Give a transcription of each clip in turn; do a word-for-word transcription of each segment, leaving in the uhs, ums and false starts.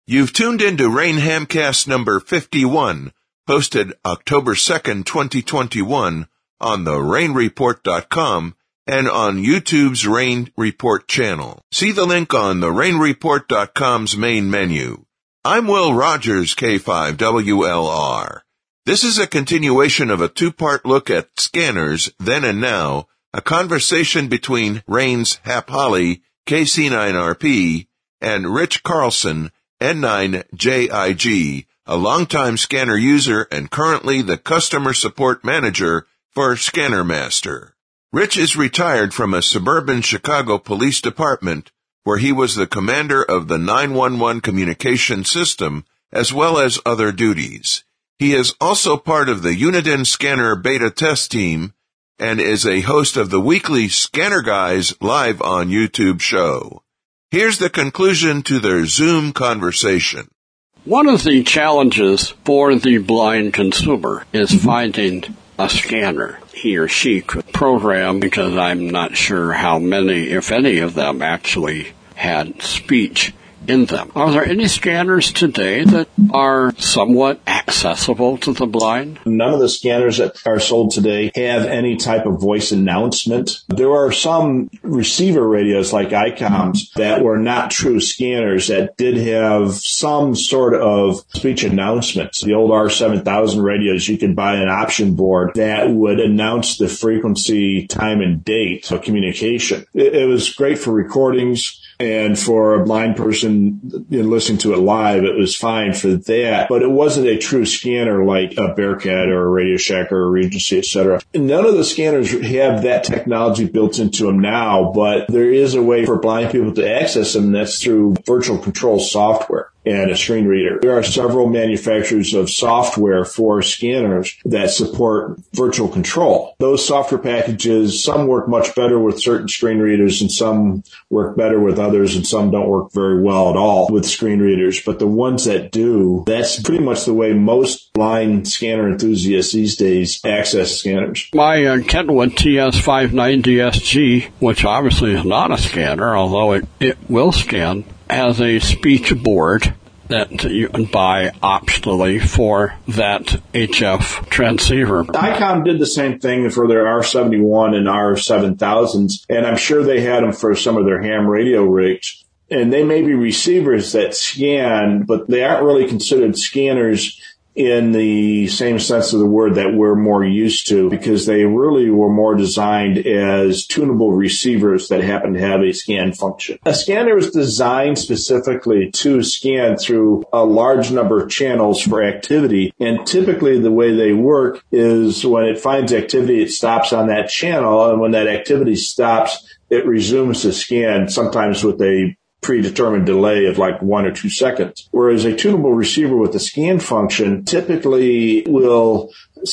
You've tuned into Rain Hamcast number fifty-one, posted October second, twenty twenty-one, on the rain report dot com and on YouTube's Rain Report channel. See the link on the rain report dot com's main menu. I'm Will Rogers, K five W L R. This is a continuation of a two-part look at scanners, then and now, a conversation between Rain's Hap Holly, K C nine R P, and Rich Carlson, N nine J I G, a longtime scanner user and currently the customer support manager for ScannerMaster. Rich is retired from a suburban Chicago police department where he was the commander of the nine one one communication system as well as other duties. He is also part of the Uniden Scanner beta test team and is a host of the weekly Scanner Guys live on YouTube show. Here's the conclusion to their Zoom conversation. One of the challenges for the blind consumer is finding a scanner he or she could program, because I'm not sure how many, if any of them, actually had speech in them. Are there any scanners today that are somewhat accessible to the blind? None of the scanners that are sold today have any type of voice announcement. There are some receiver radios like ICOMs that were not true scanners that did have some sort of speech announcements. The old R seven thousand radios, you could buy an option board that would announce the frequency, time, and date of communication. It, it was great for recordings. And for a blind person, you know, listening to it live, it was fine for that. But it wasn't a true scanner like a Bearcat or a Radio Shack or a Regency, et cetera. None of the scanners have that technology built into them now, but there is a way for blind people to access them, and that's through virtual control software and a screen reader. There are several manufacturers of software for scanners that support virtual control. Those software packages, some work much better with certain screen readers and some work better with others, and some don't work very well at all with screen readers. But the ones that do, that's pretty much the way most blind scanner enthusiasts these days access scanners. My uh, Kenwood T S five ninety S G, which obviously is not a scanner, although it, it will scan, has a speech board that you can buy optionally for that H F transceiver. ICOM did the same thing for their R seventy-one and R seven thousands, and I'm sure they had them for some of their ham radio rigs. And they may be receivers that scan, but they aren't really considered scanners in the same sense of the word that we're more used to, because they really were more designed as tunable receivers that happen to have a scan function. A scanner is designed specifically to scan through a large number of channels for activity, and typically the way they work is when it finds activity, it stops on that channel, and when that activity stops, it resumes the scan, sometimes with a predetermined delay of like one or two seconds. Whereas a tunable receiver with a scan function typically will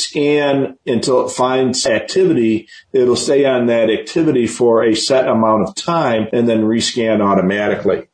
scan until it finds activity. It'll stay on that activity for a set amount of time and then rescan automatically.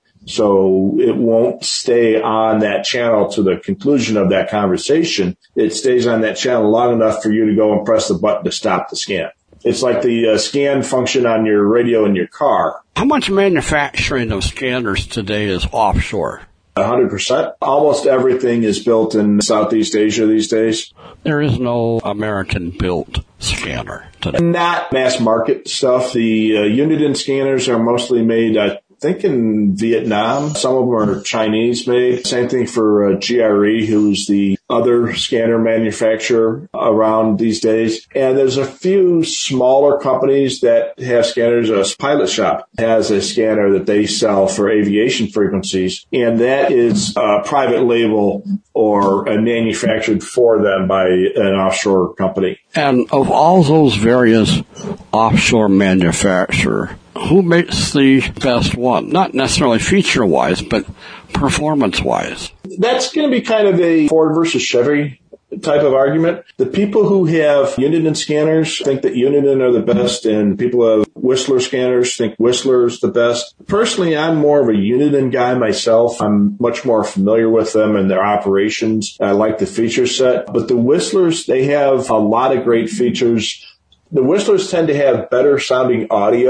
So it won't stay on that channel to the conclusion of that conversation. It stays on that channel long enough for you to go and press the button to stop the scan. It's like the uh, scan function on your radio in your car. How much manufacturing of scanners today is offshore? one hundred percent. Almost everything is built in Southeast Asia these days. There is no American-built scanner today. Not mass market stuff. The uh, Uniden scanners are mostly made, I think, in Vietnam. Some of them are Chinese made. Same thing for uh, G R E, who's the other scanner manufacturer around these days. And there's a few smaller companies that have scanners. A Pilot Shop has a scanner that they sell for aviation frequencies, and that is a private label or uh, manufactured for them by an offshore company. And of all those various offshore manufacturers, who makes the best one? Not necessarily feature-wise, but performance-wise. That's going to be kind of a Ford versus Chevy type of argument. The people who have Uniden scanners think that Uniden are the best, and people who have Whistler scanners think Whistler is the best. Personally, I'm more of a Uniden guy myself. I'm much more familiar with them and their operations. I like the feature set. But the Whistlers, they have a lot of great features. The Whistlers tend to have better sounding audio.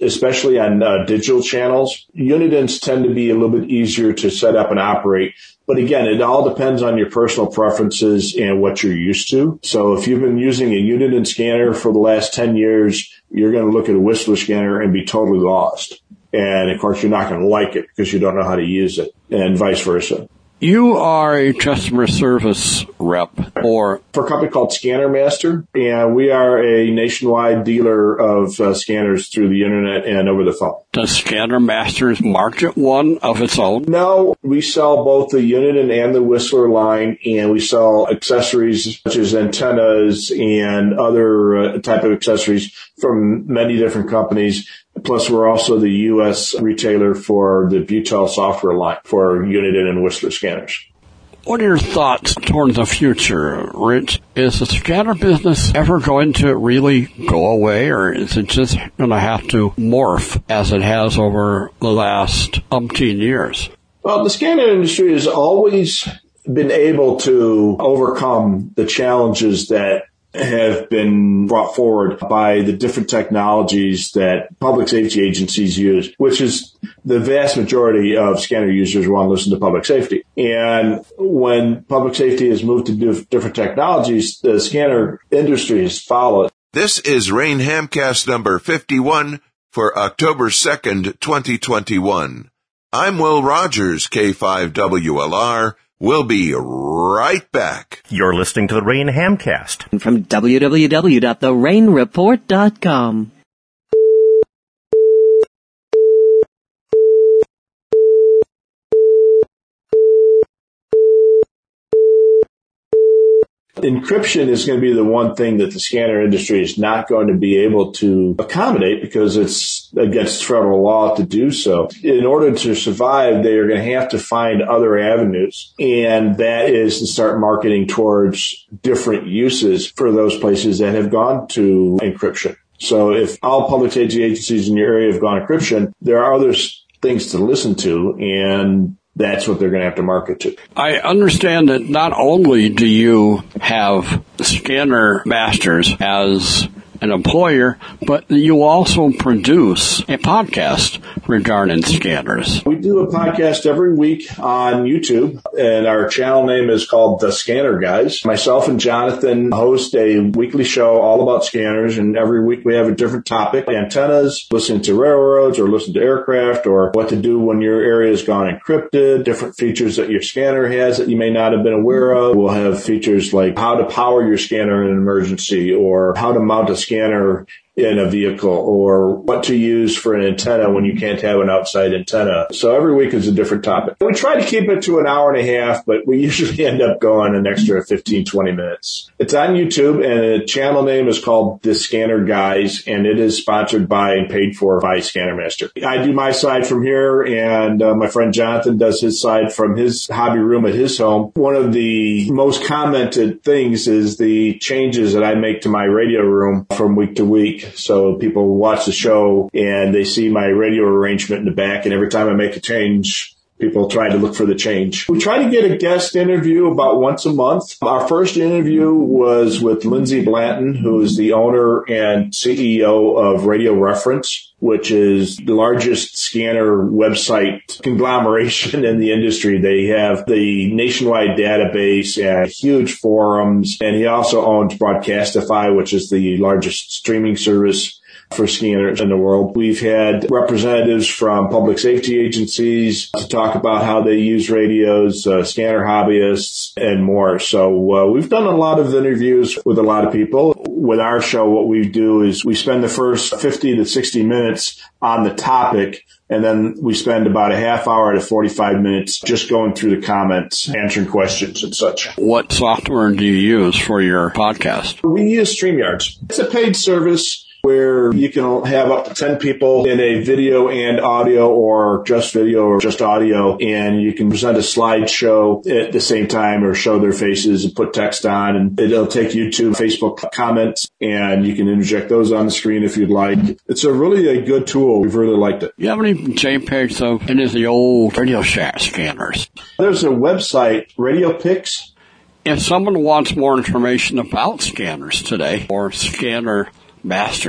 especially on uh, digital channels. Unidents tend to be a little bit easier to set up and operate. But again, it all depends on your personal preferences and what you're used to. So if you've been using a Unident scanner for the last ten years, you're going to look at a Whistler scanner and be totally lost. And of course, you're not going to like it because you don't know how to use it, and vice versa. You are a customer service rep or for a company called Scanner Master, and we are a nationwide dealer of uh, scanners through the internet and over the phone. Does Scanner Masters market one of its own? No, we sell both the Unident and the Whistler line, and we sell accessories such as antennas and other uh, type of accessories from many different companies. Plus, we're also the U S retailer for the Butel software line for Unident and Whistler scanners. What are your thoughts toward the future, Rich? Is the scanner business ever going to really go away, or is it just going to have to morph as it has over the last umpteen years? Well, the scanner industry has always been able to overcome the challenges that have been brought forward by the different technologies that public safety agencies use, which is the vast majority of scanner users want to listen to public safety. And when public safety has moved to different technologies, the scanner industry has followed. This is Rain Hamcast number fifty-one for October second, twenty twenty-one. I'm Will Rogers, K five W L R. We'll be right back. You're listening to the Rain Hamcast from w w w dot the rain report dot com. Encryption is going to be the one thing that the scanner industry is not going to be able to accommodate because it's against federal law to do so. In order to survive, they are going to have to find other avenues, and that is to start marketing towards different uses for those places that have gone to encryption. So if all public safety agencies in your area have gone encryption, there are other things to listen to, and that's what they're going to have to market to. I understand that not only do you have Scanner Masters as an employer, but you also produce a podcast regarding scanners. We do a podcast every week on YouTube, and our channel name is called The Scanner Guys. Myself and Jonathan host a weekly show all about scanners, and every week we have a different topic. Antennas, listening to railroads, or listen to aircraft, or what to do when your area has gone encrypted, different features that your scanner has that you may not have been aware of. We'll have features like how to power your scanner in an emergency, or how to mount a scanner in a vehicle, or what to use for an antenna when you can't have an outside antenna. So every week is a different topic. We try to keep it to an hour and a half, but we usually end up going an extra fifteen, twenty minutes. It's on YouTube, and the channel name is called The Scanner Guys, and it is sponsored by and paid for by Scanner Master. I do my side from here, and uh, my friend Jonathan does his side from his hobby room at his home. One of the most commented things is the changes that I make to my radio room from week to week. So people watch the show and they see my radio arrangement in the back, and every time I make a change, people try to look for the change. We try to get a guest interview about once a month. Our first interview was with Lindsay Blanton, who is the owner and C E O of Radio Reference, which is the largest scanner website conglomeration in the industry. They have the nationwide database and huge forums, and he also owns Broadcastify, which is the largest streaming service for scanners in the world. We've had representatives from public safety agencies to talk about how they use radios, uh, scanner hobbyists, and more. So uh, we've done a lot of interviews with a lot of people. With our show, what we do is we spend the first fifty to sixty minutes on the topic, and then we spend about a half hour to forty-five minutes just going through the comments, answering questions and such. What software do you use for your podcast? We use StreamYards. It's a paid service where you can have up to ten people in a video and audio, or just video or just audio, and you can present a slideshow at the same time or show their faces and put text on, and it'll take you to Facebook comments, and you can interject those on the screen if you'd like. It's a really a good tool. We've really liked it. You have any JPEGs of any of the old Radio Shack scanners? There's a website, RadioPix. If someone wants more information about scanners today, or Scanner Masters,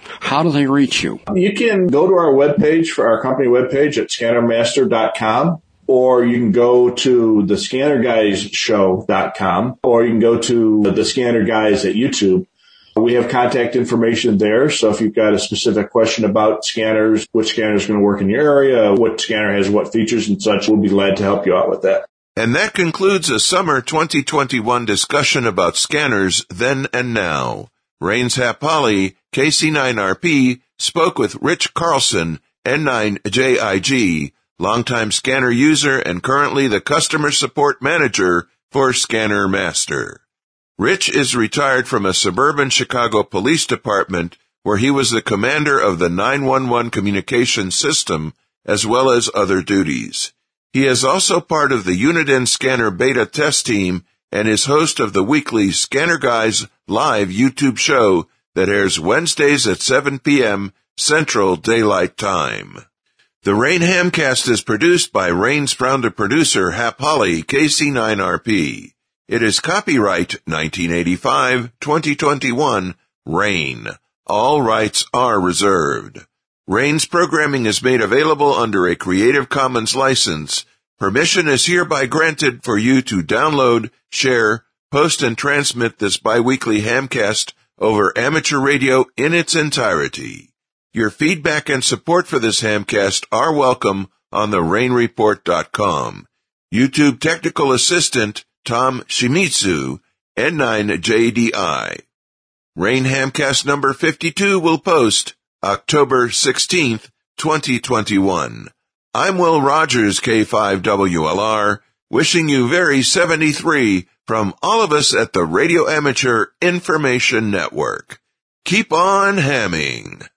How do they reach you? You can go to our webpage, for our company webpage at scanner master dot com, or you can go to the scanner guys show dot com, or you can go to the Scanner Guys at YouTube. We have contact information there, so if you've got a specific question about scanners, which scanner is going to work in your area, what scanner has what features and such, we'll be glad to help you out with that. And that concludes a summer twenty twenty-one discussion about scanners then and now. Rains Hap Holly, K C nine R P, spoke with Rich Carlson, N nine J I G, longtime scanner user and currently the customer support manager for Scanner Master. Rich is retired from a suburban Chicago police department where he was the commander of the nine one one communication system as well as other duties. He is also part of the Uniden Scanner beta test team and is host of the weekly Scanner Guys live YouTube show that airs Wednesdays at seven p.m. Central Daylight Time. The Rain Hamcast is produced by Rain's founder producer Hap Holly, K C nine R P. It is copyright nineteen eighty-five twenty twenty-one, Rain. All rights are reserved. Rain's programming is made available under a Creative Commons license. Permission is hereby granted for you to download, share, post, and transmit this biweekly Hamcast over amateur radio in its entirety. Your feedback and support for this Hamcast are welcome on the rain report dot com. YouTube technical assistant Tom Shimizu, N nine J D I. Rain Hamcast number fifty-two will post October sixteenth, twenty twenty-one. I'm Will Rogers, K five W L R, wishing you very seventy-three from all of us at the Radio Amateur Information Network. Keep on hamming.